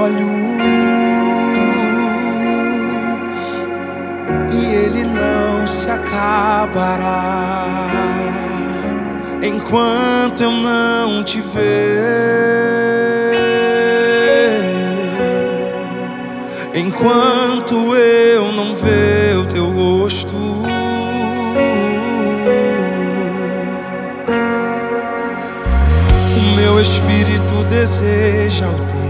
olhos e ele não se acabará enquanto eu não te ver, enquanto eu não ver o teu rosto. O meu espírito deseja o teu,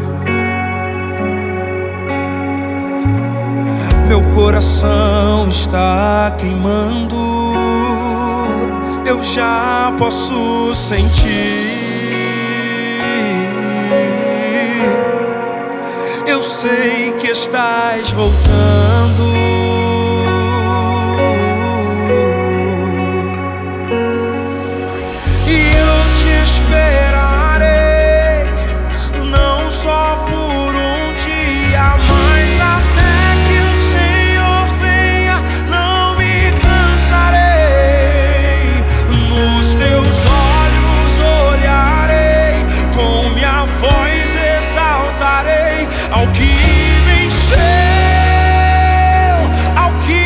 meu coração está queimando, eu já posso sentir. Eu sei que estás voltando. E eu te esperarei, não só por um dia, mas até que o Senhor venha. Não me cansarei, nos teus olhos olharei, com minha voz exaltarei ao que venceu, ao que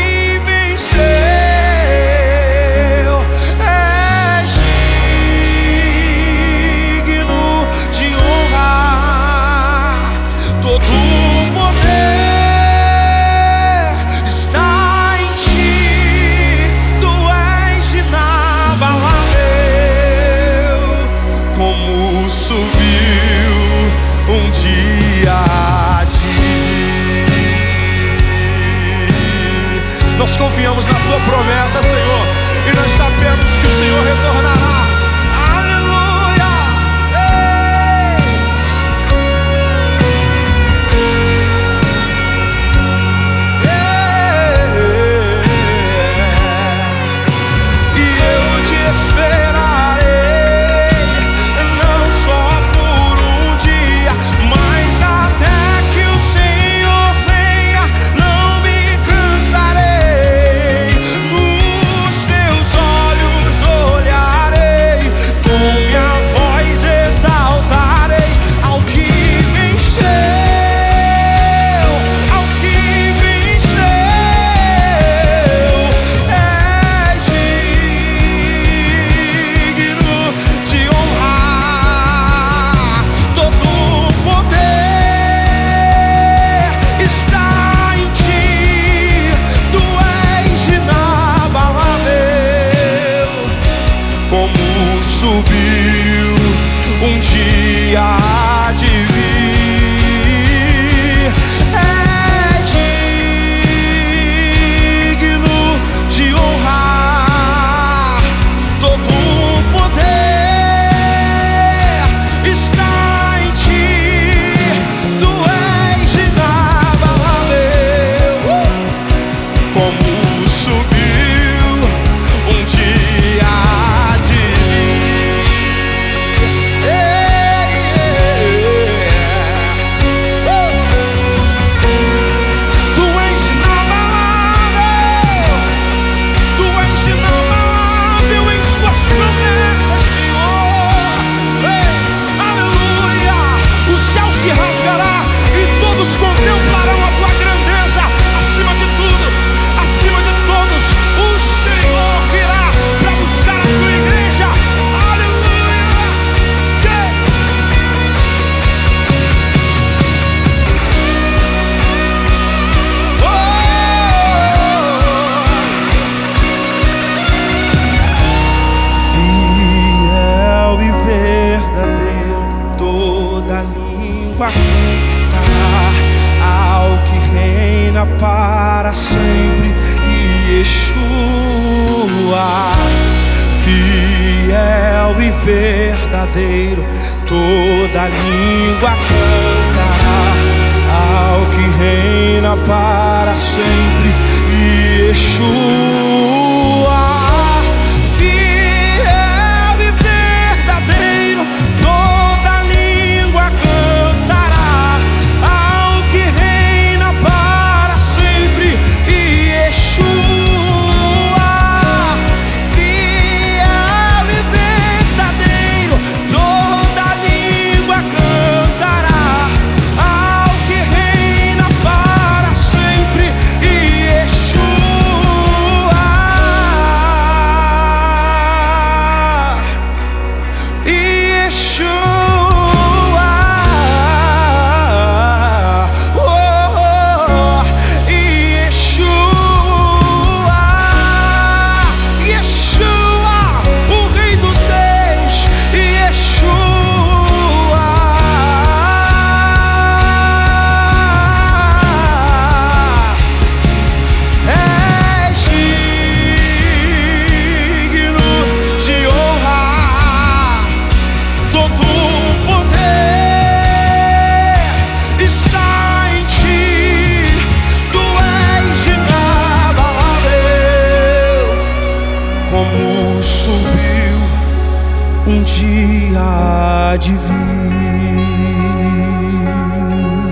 venceu. És digno de honrar, todo o poder está em ti, tu és inabalável, como subiu um dia de mim. Nós confiamos na tua promessa, Senhor, e nós sabemos que o Senhor retornará. Aleluia! E eu te esperarei, não só por um dia, mas até que o Senhor venha. Não me cansarei, nos teus olhos olharei, com minha voz exaltarei ao que venceu, ao que venceu. És digno de honrar, todo o poder está em ti, tu és inabalável, como subiu um dia de vir. És digno de honrar, todo o poder está em ti, tu és inabalável, como subiu um dia de Tu és inabalável, tu és inabalável em suas promessas, Senhor. Aleluia! O céu se rasgará e todos contemplarão a tua grandeza. Acima de tudo, acima de todos, o Senhor virá para buscar a tua igreja. Aleluia! Fiel e verdadeiro, toda língua cantará ao que reina para sempre, Yeshua. Fiel e verdadeiro, toda língua cantará ao que reina para sempre, Yeshua. Fiel e verdadeiro, toda língua cantará ao que reina para sempre, Yeshua. Fiel e verdadeiro, toda língua cantará como subiu, um dia há de vir.